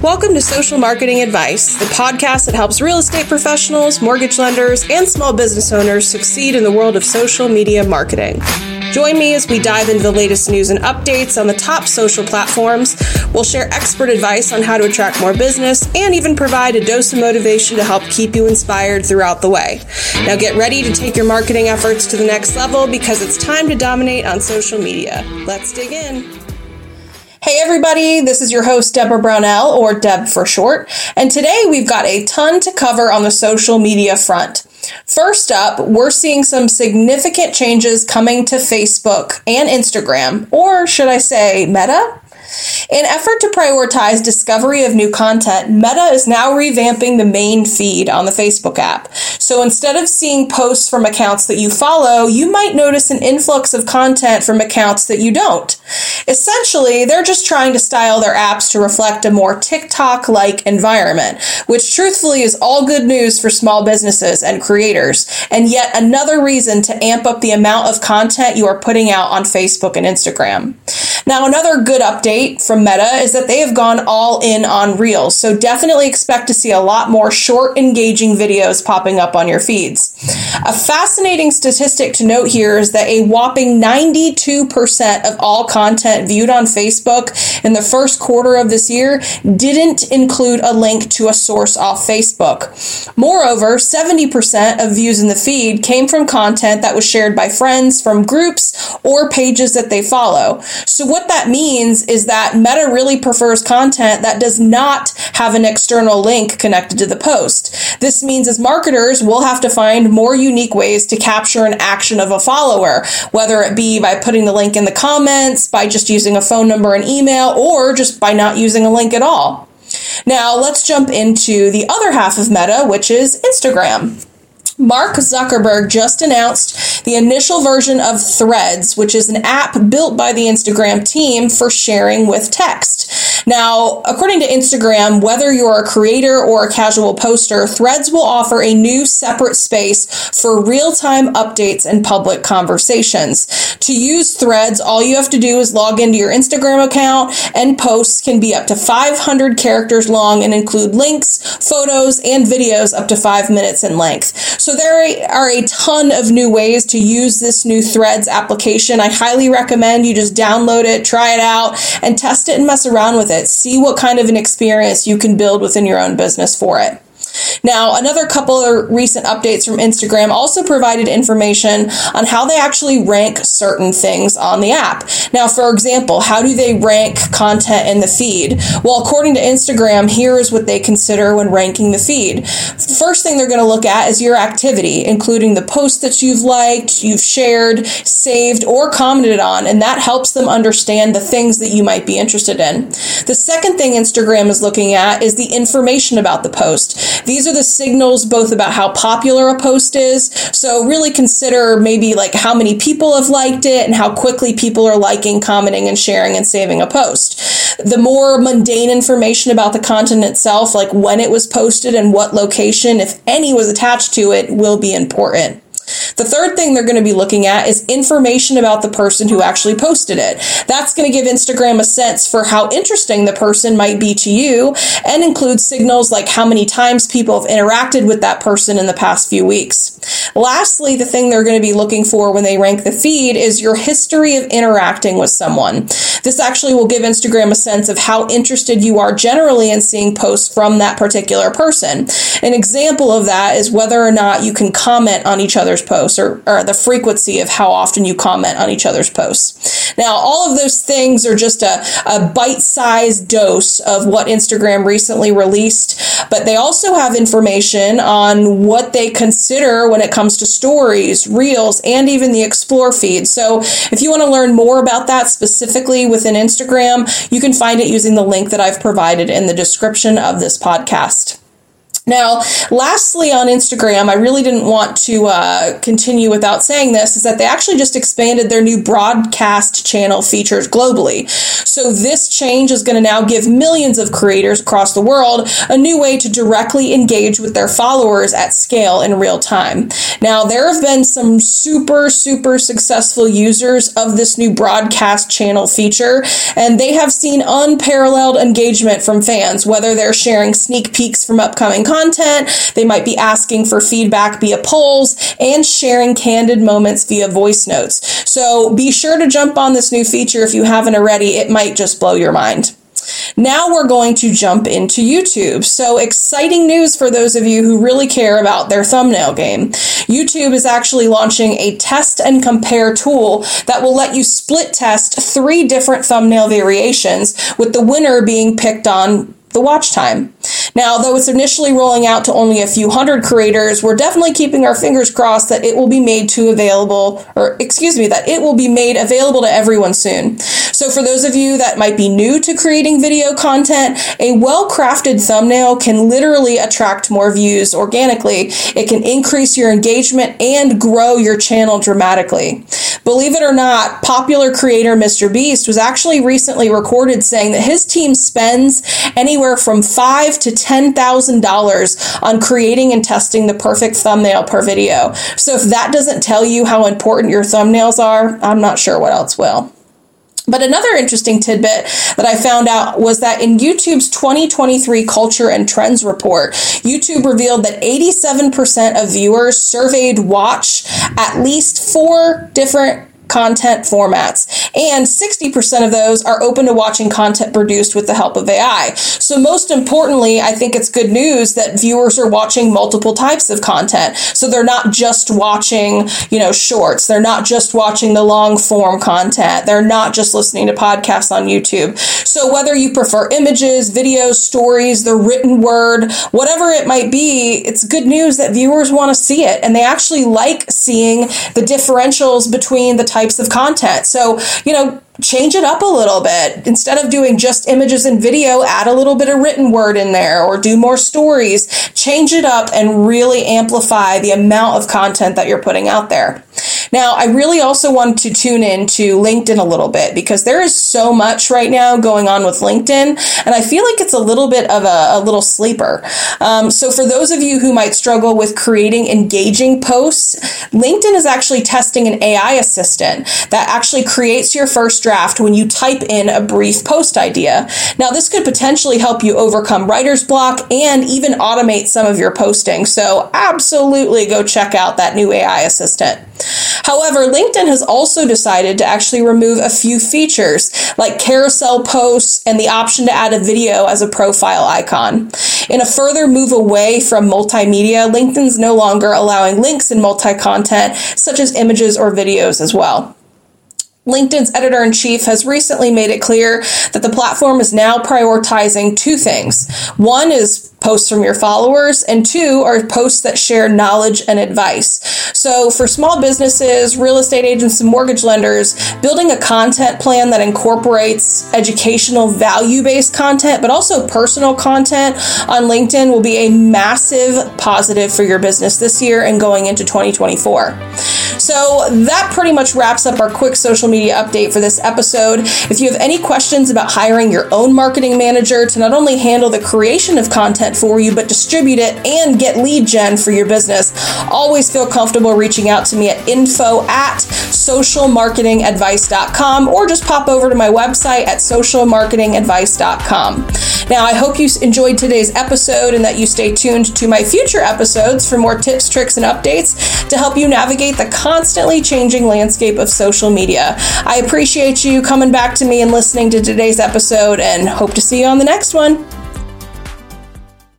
Welcome to Social Marketing Advice, the podcast that helps real estate professionals, mortgage lenders, and small business owners succeed in the world of social media marketing. Join me as we dive into the latest news and updates on the top social platforms. We'll share expert advice on how to attract more business and even provide a dose of motivation to help keep you inspired throughout the way. Now get ready to take your marketing efforts to the next level because it's time to dominate on social media. Let's dig in. Hey everybody, this is your host Deborah Brownell, or Deb for short, and today we've got a ton to cover on the social media front. First up, we're seeing some significant changes coming to Facebook and Instagram, or should I say Meta? In an effort to prioritize discovery of new content, Meta is now revamping the main feed on the Facebook app. So instead of seeing posts from accounts that you follow, you might notice an influx of content from accounts that you don't. Essentially, they're just trying to style their apps to reflect a more TikTok-like environment, which truthfully is all good news for small businesses and creators, and yet another reason to amp up the amount of content you are putting out on Facebook and Instagram. Now, another good update from Meta is that they have gone all in on Reels, so definitely expect to see a lot more short, engaging videos popping up on your feeds. A fascinating statistic to note here is that a whopping 92% of all content viewed on Facebook in the first quarter of this year didn't include a link to a source off Facebook. Moreover, 70% of views in the feed came from content that was shared by friends from groups or pages that they follow. So what that means is that Meta really prefers content that does not have an external link connected to the post. This means as marketers, we'll have to find more unique ways to capture an action of a follower, whether it be by putting the link in the comments, by just using a phone number and email, or just by not using a link at all. Now, let's jump into the other half of Meta, which is Instagram. Mark Zuckerberg just announced the initial version of Threads, which is an app built by the Instagram team for sharing with text. Now, according to Instagram, whether you're a creator or a casual poster, Threads will offer a new separate space for real-time updates and public conversations. To use Threads, all you have to do is log into your Instagram account, and posts can be up to 500 characters long and include links, photos, and videos up to 5 minutes in length. So there are a ton of new ways to use this new Threads application. I highly recommend you just download it, try it out, and test it and mess around with it. See what kind of an experience you can build within your own business for it. Now, another couple of recent updates from Instagram also provided information on how they actually rank certain things on the app. Now, for example, how do they rank content in the feed? Well, according to Instagram, here is what they consider when ranking the feed. First thing they're going to look at is your activity, including the posts that you've liked, you've shared, saved, or commented on, and that helps them understand the things that you might be interested in. The second thing Instagram is looking at is the information about the post. These are the signals both about how popular a post is. So really consider maybe like how many people have liked it and how quickly people are liking, commenting, and sharing and saving a post. The more mundane information about the content itself, like when it was posted and what location, if any, was attached to it, will be important. The third thing they're going to be looking at is information about the person who actually posted it. That's going to give Instagram a sense for how interesting the person might be to you and include signals like how many times people have interacted with that person in the past few weeks. Lastly, the thing they're going to be looking for when they rank the feed is your history of interacting with someone. This actually will give Instagram a sense of how interested you are generally in seeing posts from that particular person. An example of that is whether or not you can comment on each other's posts or the frequency of how often you comment on each other's posts. Now, all of those things are just a bite-sized dose of what Instagram recently released, but they also have information on what they consider when it comes to stories, reels, and even the explore feed. So if you want to learn more about that specifically within Instagram, you can find it using the link that I've provided in the description of this podcast. Now, lastly, on Instagram, I really didn't want to continue without saying this, is that they actually just expanded their new broadcast channel features globally. So this change is going to now give millions of creators across the world a new way to directly engage with their followers at scale in real time. Now, there have been some super successful users of this new broadcast channel feature, and they have seen unparalleled engagement from fans, whether they're sharing sneak peeks from upcoming content, they might be asking for feedback via polls, and sharing candid moments via voice notes. So be sure to jump on this new feature if you haven't already. It might just blow your mind. Now we're going to jump into YouTube. So exciting news for those of you who really care about their thumbnail game. YouTube is actually launching a test and compare tool that will let you split test 3 different thumbnail variations, with the winner being picked on the watch time. Now, though it's initially rolling out to only a few hundred creators, we're definitely keeping our fingers crossed that it will be made available to everyone soon. So for those of you that might be new to creating video content, a well-crafted thumbnail can literally attract more views organically. It can increase your engagement and grow your channel dramatically. Believe it or not, popular creator Mr. Beast was actually recently recorded saying that his team spends anywhere from $5,000 to $10,000 on creating and testing the perfect thumbnail per video. So if that doesn't tell you how important your thumbnails are, I'm not sure what else will. But another interesting tidbit that I found out was that in YouTube's 2023 Culture and Trends report, YouTube revealed that 87% of viewers surveyed watch at least 4 different content formats, and 60% of those are open to watching content produced with the help of AI. So most importantly, I think it's good news that viewers are watching multiple types of content. So they're not just watching, shorts. They're not just watching the long form content. They're not just listening to podcasts on YouTube. So whether you prefer images, videos, stories, the written word, whatever it might be, it's good news that viewers want to see it, and they actually like seeing the differentials between the types of content. So, change it up a little bit. Instead of doing just images and video, add a little bit of written word in there, or do more stories. Change it up and really amplify the amount of content that you're putting out there. Now, I really also want to tune in to LinkedIn a little bit, because there is so much right now going on with LinkedIn, and I feel like it's a little bit of a little sleeper. So for those of you who might struggle with creating engaging posts, LinkedIn is actually testing an AI assistant that actually creates your first draft when you type in a brief post idea. Now, this could potentially help you overcome writer's block and even automate some of your posting. So absolutely go check out that new AI assistant. However, LinkedIn has also decided to actually remove a few features like carousel posts and the option to add a video as a profile icon. In a further move away from multimedia, LinkedIn's no longer allowing links in multi-content such as images or videos as well. LinkedIn's editor-in-chief has recently made it clear that the platform is now prioritizing 2 things. One is posts from your followers, and 2 are posts that share knowledge and advice. So for small businesses, real estate agents, and mortgage lenders, building a content plan that incorporates educational value-based content, but also personal content on LinkedIn will be a massive positive for your business this year and going into 2024. So that pretty much wraps up our quick social media update for this episode. If you have any questions about hiring your own marketing manager to not only handle the creation of content for you, but distribute it and get lead gen for your business, always feel comfortable reaching out to me at info@socialmarketingadvice.com, or just pop over to my website at socialmarketingadvice.com. Now, I hope you enjoyed today's episode and that you stay tuned to my future episodes for more tips, tricks, and updates to help you navigate the constantly changing landscape of social media. I appreciate you coming back to me and listening to today's episode, and hope to see you on the next one.